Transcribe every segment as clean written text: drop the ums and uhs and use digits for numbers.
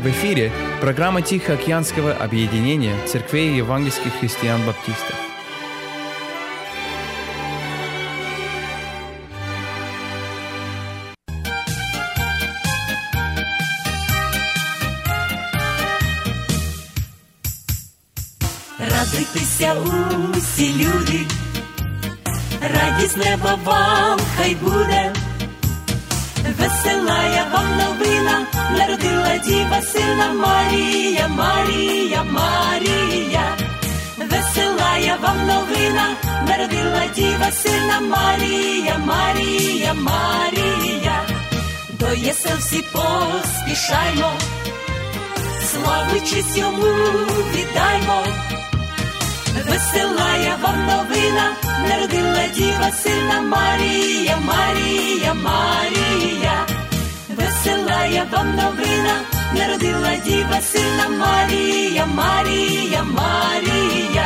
В эфире программа Тихоокеанского объединения церквей евангельских христиан-баптистов. Радуйтеся усі люди, радість неба вам хай буде. Веселая вам новина, народила діва сина Марія, Марія, Марія. Веселая вам новина, народила діва сина Марія, Марія, Марія. До єсел всі поспішаймо, славу честь йому віддаймо. Веселая вам новина, народила діва сина Марія, Марія, Марія. Веселая вам новина, народила діва сина Марія, Марія, Марія.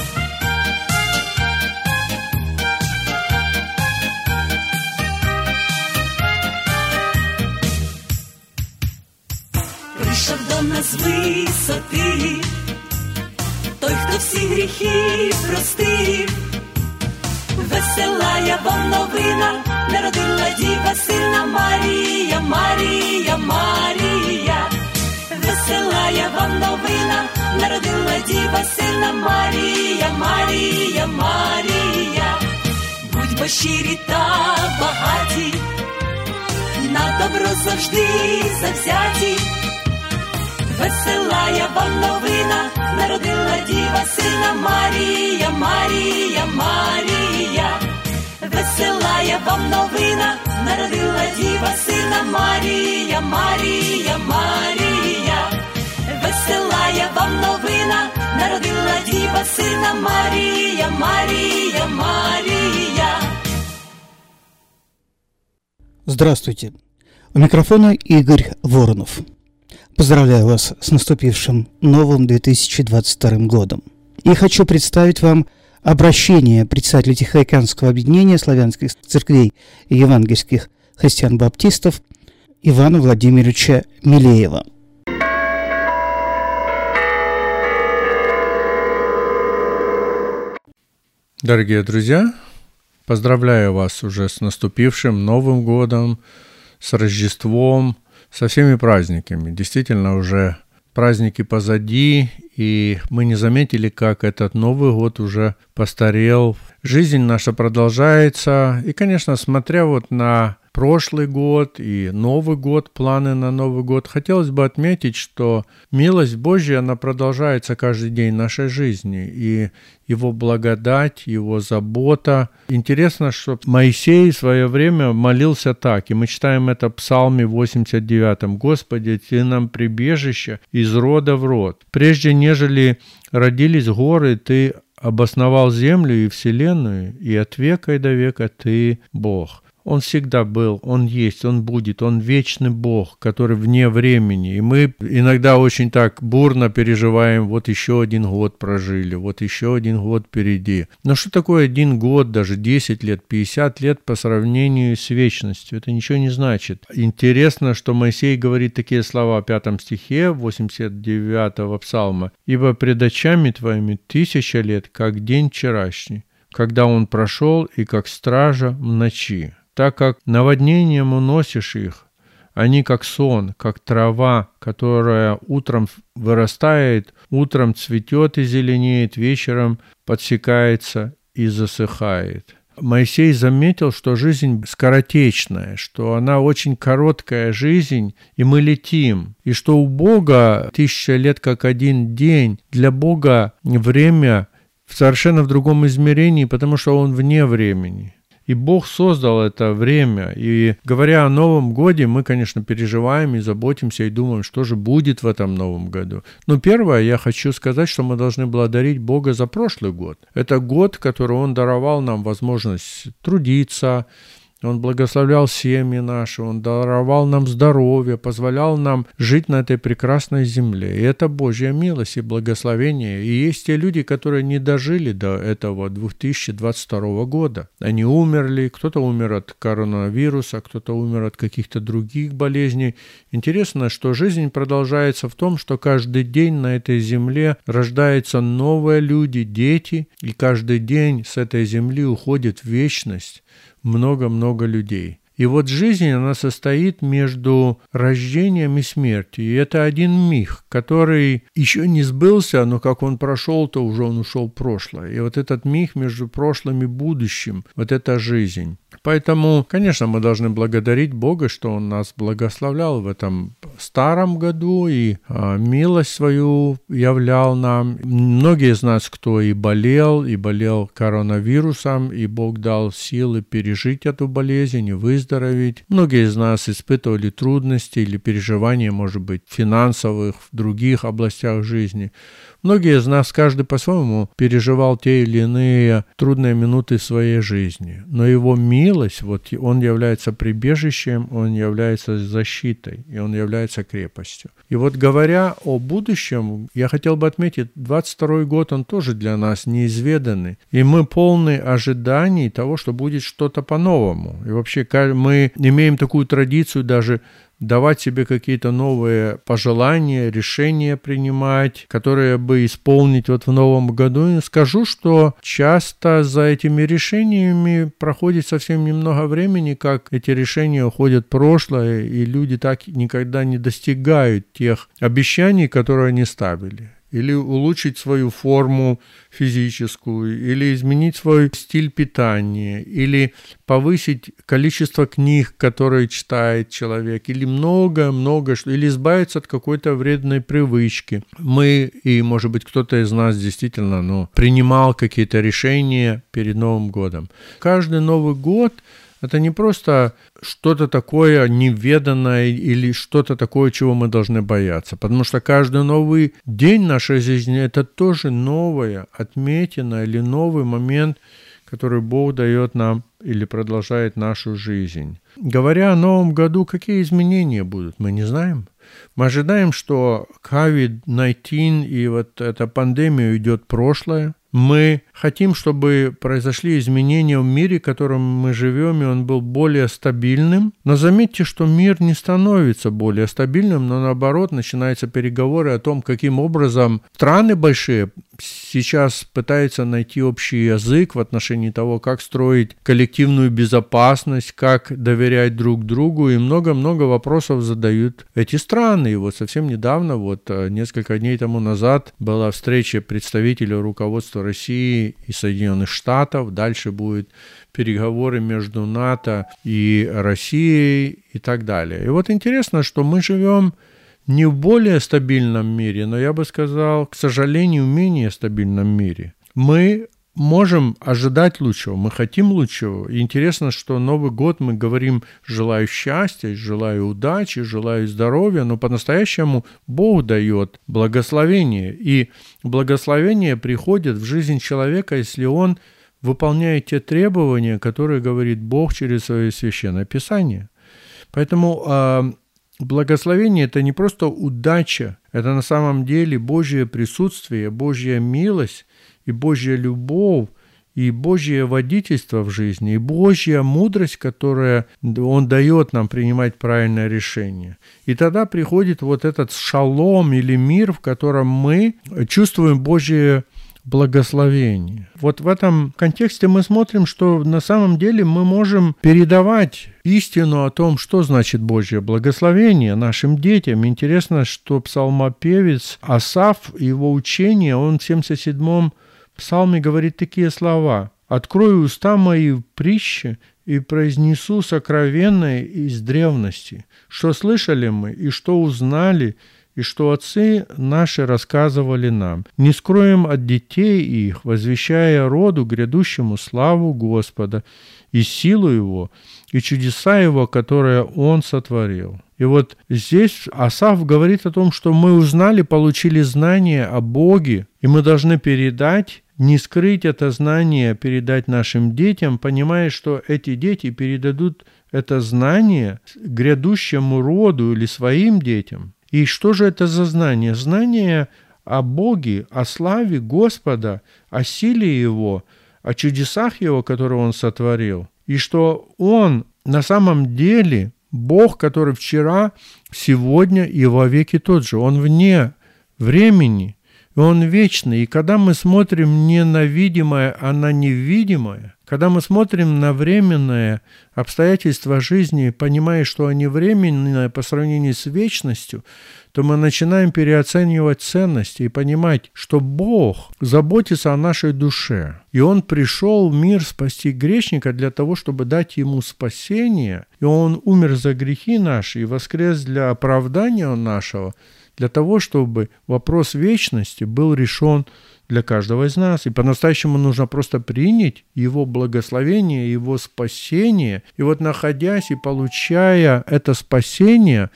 Прийшов до нас висоти той, хто всі гріхи простив. Веселая вам новина, народила діва сина Марія, Марія, Марія. Веселая вам новина, народила діва сина Марія, Марія, Марія. Будьмо щирі та багаті, на добро завжди завзяті. Веселая вам новина, народила діва сина Марія, Марія, Марія. Веселая вам новина, народила діва сина Марія, Марія, Марія. Веселая вам новина, народила діва сина Марія, Марія, Марія. Здравствуйте. У микрофона Игорь Воронов. Поздравляю вас с наступившим новым 2022 годом. И хочу представить вам обращение председателя Тихоокеанского объединения славянских церквей и евангельских христиан-баптистов Ивана Владимировича Милеева. Дорогие друзья, поздравляю вас уже с наступившим Новым годом, с Рождеством, со всеми праздниками. Действительно, уже праздники позади, и мы не заметили, как этот Новый год уже постарел. Жизнь наша продолжается, и, конечно, смотря вот на прошлый год и Новый год, планы на Новый год, хотелось бы отметить, что милость Божья, она продолжается каждый день нашей жизни, и Его благодать, Его забота. Интересно, что Моисей в свое время молился так, и мы читаем это в Псалме 89: «Господи, Ты нам прибежище из рода в род. Прежде нежели родились горы, Ты обосновал землю и вселенную, и от века и до века Ты Бог». Он всегда был, Он есть, Он будет, Он вечный Бог, который вне времени. И мы иногда очень так бурно переживаем, вот еще один год прожили, вот еще один год впереди. Но что такое один год, даже 10 лет, 50 лет по сравнению с вечностью? Это ничего не значит. Интересно, что Моисей говорит такие слова в 5 стихе 89 псалма. «Ибо пред очами Твоими 1000 лет, как день вчерашний, когда он прошел, и как стража в ночи. Так как наводнением уносишь их, они как сон, как трава, которая утром вырастает, утром цветет и зеленеет, вечером подсекается и засыхает». Моисей заметил, что жизнь скоротечная, что она очень короткая жизнь, и мы летим, и что у Бога 1000 лет как один день. Для Бога время совершенно в другом измерении, потому что Он вне времени. И Бог создал это время. И говоря о Новом годе, мы, конечно, переживаем и заботимся, и думаем, что же будет в этом Новом году. Но первое, я хочу сказать, что мы должны благодарить Бога за прошлый год. Это год, который Он даровал нам возможность трудиться, Он благословлял семьи наши, Он даровал нам здоровье, позволял нам жить на этой прекрасной земле. И это Божья милость и благословение. И есть те люди, которые не дожили до этого 2022 года. Они умерли, кто-то умер от коронавируса, кто-то умер от каких-то других болезней. Интересно, что жизнь продолжается в том, что каждый день на этой земле рождаются новые люди, дети, и каждый день с этой земли уходит в вечность много-много людей. И вот жизнь, она состоит между рождением и смертью. И это один миг, который еще не сбылся, но как он прошел, то уже он ушел в прошлое. И вот этот миг между прошлым и будущим, вот эта жизнь. Поэтому, конечно, мы должны благодарить Бога, что Он нас благословлял в этом старом году и милость свою являл нам. Многие из нас, кто и болел коронавирусом, и Бог дал силы пережить эту болезнь и выздороветь. Многие из нас испытывали трудности или переживания, может быть, финансовых, в других областях жизни. Многие из нас, каждый по-своему, переживал те или иные трудные минуты в своей жизни. Но Его милость, вот Он является прибежищем, Он является защитой, и Он является крепостью. И вот говоря о будущем, я хотел бы отметить, 22 год, он тоже для нас неизведанный. И мы полны ожиданий того, что будет что-то по-новому. И вообще мы имеем такую традицию даже давать себе какие-то новые пожелания, решения принимать, которые бы исполнить вот в новом году. И скажу, что часто за этими решениями проходит совсем немного времени, как эти решения уходят в прошлое, и люди так никогда не достигают тех обещаний, которые они ставили. Или улучшить свою форму физическую, или изменить свой стиль питания, или повысить количество книг, которые читает человек, или много-много, или избавиться от какой-то вредной привычки. Мы, и, может быть, кто-то из нас действительно принимал какие-то решения перед Новым годом. Каждый Новый год это не просто что-то такое неведанное или что-то такое, чего мы должны бояться. Потому что каждый новый день нашей жизни – это тоже новая отметина или новый момент, который Бог дает нам или продолжает нашу жизнь. Говоря о Новом году, какие изменения будут, мы не знаем. Мы ожидаем, что COVID-19 и вот эта пандемия уйдет в прошлое. Мы хотим, чтобы произошли изменения в мире, в котором мы живем, и он был более стабильным. Но заметьте, что мир не становится более стабильным, но наоборот начинаются переговоры о том, каким образом страны большие сейчас пытаются найти общий язык в отношении того, как строить коллективную безопасность, как доверять друг другу, и много-много вопросов задают эти страны. И вот совсем недавно, несколько дней тому назад, была встреча представителей руководства России и Соединенных Штатов. Дальше будут переговоры между НАТО и Россией и так далее. И вот интересно, что мы живем не в более стабильном мире, но я бы сказал, к сожалению, в менее стабильном мире. Мы можем ожидать лучшего, мы хотим лучшего. И интересно, что Новый год мы говорим «желаю счастья», «желаю удачи», «желаю здоровья», но по-настоящему Бог дает благословение. И благословение приходит в жизнь человека, если он выполняет те требования, которые говорит Бог через свое Священное Писание. Поэтому благословение – это не просто удача, это на самом деле Божье присутствие, Божья милость и Божья любовь, и Божье водительство в жизни, и Божья мудрость, которую Он дает нам принимать правильное решение. И тогда приходит вот этот шалом или мир, в котором мы чувствуем Божье благословение. Вот в этом контексте мы смотрим, что на самом деле мы можем передавать истину о том, что значит Божье благословение нашим детям. Интересно, что псалмопевец Асаф, его учение, он в 77-м псалме говорит такие слова: «Открою уста мои в прище и произнесу сокровенное из древности, что слышали мы и что узнали, и что отцы наши рассказывали нам. Не скроем от детей их, возвещая роду грядущему славу Господа и силу Его, и чудеса Его, которые Он сотворил». И вот здесь Асаф говорит о том, что мы узнали, получили знания о Боге, и мы должны передать не скрыть это знание, передать нашим детям, понимая, что эти дети передадут это знание грядущему роду или своим детям. И что же это за знание? Знание о Боге, о славе Господа, о силе Его, о чудесах Его, которые Он сотворил. И что Он на самом деле Бог, который вчера, сегодня и во веки тот же. Он вне времени, и Он вечный. И когда мы смотрим не на видимое, а на невидимое, когда мы смотрим на временные обстоятельства жизни, понимая, что они временные по сравнению с вечностью, то мы начинаем переоценивать ценности и понимать, что Бог заботится о нашей душе. И Он пришел в мир спасти грешника для того, чтобы дать ему спасение. И Он умер за грехи наши и воскрес для оправдания нашего, для того, чтобы вопрос вечности был решен для каждого из нас. И по-настоящему нужно просто принять Его благословение, Его спасение. И вот находясь и получая это спасение,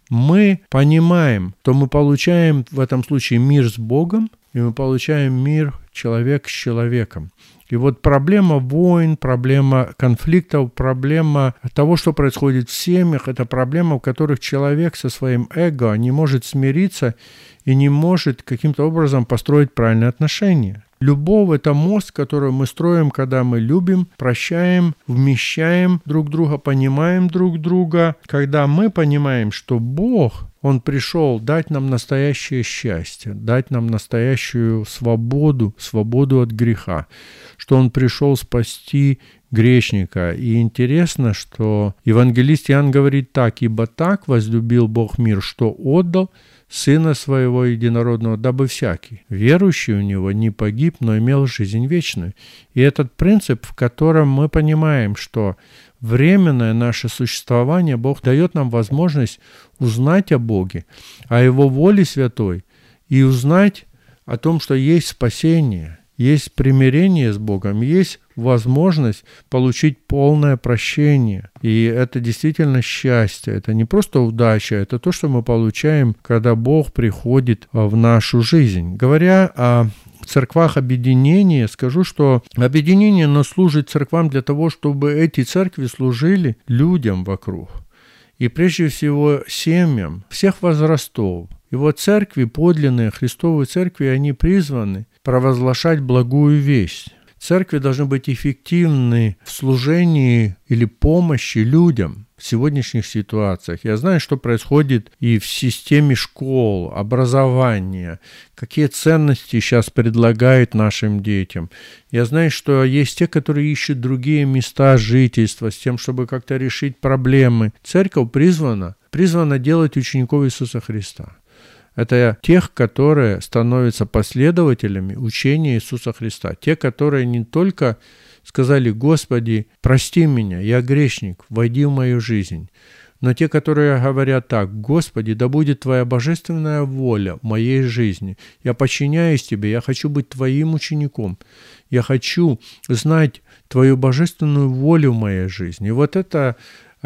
мы понимаем, что мы получаем в этом случае мир с Богом, и мы получаем мир человек с человеком. И вот проблема войн, проблема конфликтов, проблема того, что происходит в семьях, это проблема, в которых человек со своим эго не может смириться и не может каким-то образом построить правильные отношения. Любовь – это мост, который мы строим, когда мы любим, прощаем, вмещаем друг друга, понимаем друг друга. Когда мы понимаем, что Бог, Он пришел дать нам настоящее счастье, дать нам настоящую свободу, свободу от греха, что Он пришел спасти грешника. И интересно, что евангелист Иоанн говорит так: «Ибо так возлюбил Бог мир, что отдал Сына Своего Единородного, дабы всякий, верующий в Него, не погиб, но имел жизнь вечную». И этот принцип, в котором мы понимаем, что временное наше существование, Бог дает нам возможность узнать о Боге, о Его воле святой, и узнать о том, что есть спасение, есть примирение с Богом, есть возможность получить полное прощение. И это действительно счастье, это не просто удача, это то, что мы получаем, когда Бог приходит в нашу жизнь. Говоря о церквах объединения, скажу, что объединение, оно служит церквам для того, чтобы эти церкви служили людям вокруг. И прежде всего семьям всех возрастов. И вот церкви, подлинные Христовые церкви, они призваны провозглашать благую весть. Церкви должны быть эффективны в служении или помощи людям в сегодняшних ситуациях. Я знаю, что происходит и в системе школ, образования, какие ценности сейчас предлагают нашим детям. Я знаю, что есть те, которые ищут другие места жительства с тем, чтобы как-то решить проблемы. Церковь призвана делать учеников Иисуса Христа. Это тех, которые становятся последователями учения Иисуса Христа. Те, которые не только сказали: «Господи, прости меня, я грешник, войди в мою жизнь», но те, которые говорят так: «Господи, да будет Твоя божественная воля в моей жизни. Я подчиняюсь Тебе, я хочу быть Твоим учеником, я хочу знать Твою божественную волю в моей жизни». И вот это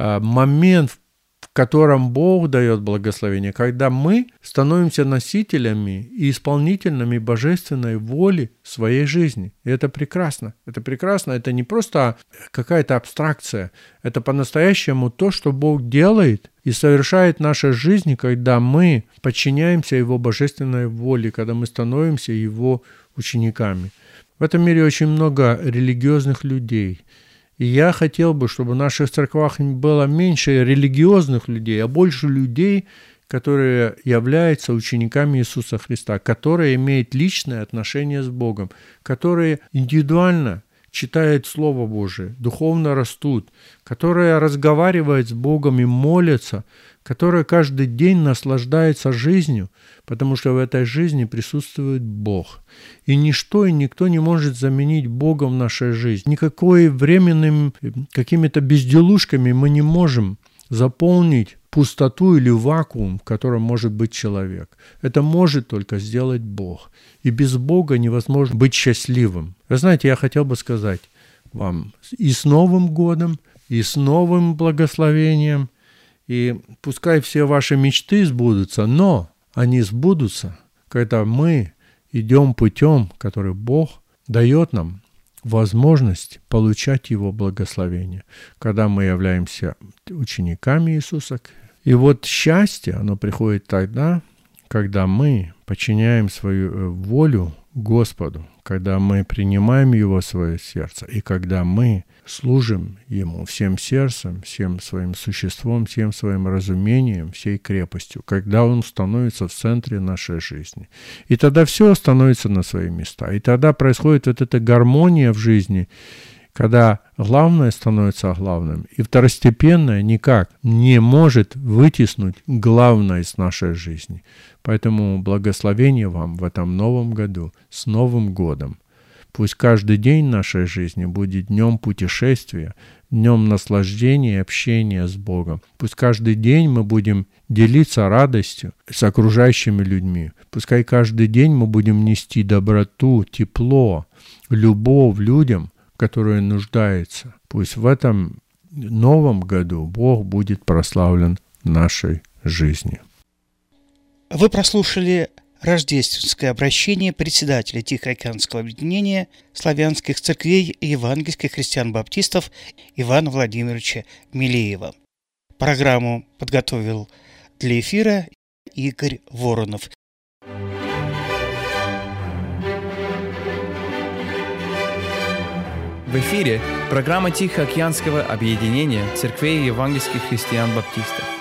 момент, в котором Бог дает благословение, когда мы становимся носителями и исполнителями божественной воли своей жизни. И это прекрасно. Это прекрасно. Это не просто какая-то абстракция. Это по-настоящему то, что Бог делает и совершает в нашей жизни, когда мы подчиняемся Его божественной воле, когда мы становимся Его учениками. В этом мире очень много религиозных людей. И я хотел бы, чтобы в наших церквах было меньше религиозных людей, а больше людей, которые являются учениками Иисуса Христа, которые имеют личное отношение с Богом, которые индивидуально читают Слово Божие, духовно растут, которые разговаривают с Богом и молятся, которые каждый день наслаждаются жизнью, потому что в этой жизни присутствует Бог. И ничто и никто не может заменить Бога в нашей жизни. Никакой временными какими-то безделушками мы не можем заполнить пустоту или вакуум, в котором может быть человек. Это может только сделать Бог. И без Бога невозможно быть счастливым. Вы знаете, я хотел бы сказать вам и с Новым годом, и с новым благословением, и пускай все ваши мечты сбудутся, но они сбудутся, когда мы идем путем, который Бог дает нам возможность получать Его благословение, когда мы являемся учениками Иисуса. И вот счастье, оно приходит тогда, когда мы подчиняем свою волю Господу, когда мы принимаем Его в свое сердце, и когда мы служим Ему всем сердцем, всем своим существом, всем своим разумением, всей крепостью, когда Он становится в центре нашей жизни. И тогда все становится на свои места. И тогда происходит вот эта гармония в жизни, когда главное становится главным, и второстепенное никак не может вытеснуть главное из нашей жизни. Поэтому благословение вам в этом новом году, с Новым годом. Пусть каждый день нашей жизни будет днем путешествия, днем наслаждения и общения с Богом. Пусть каждый день мы будем делиться радостью с окружающими людьми. Пускай каждый день мы будем нести доброту, тепло, любовь людям, которые нуждаются. Пусть в этом новом году Бог будет прославлен в нашей жизни. Вы прослушали рождественское обращение председателя Тихоокеанского объединения славянских церквей и евангельских христиан-баптистов Ивана Владимировича Милеева. Программу подготовил для эфира Игорь Воронов. В эфире программа Тихоокеанского объединения церквей и евангельских христиан-баптистов.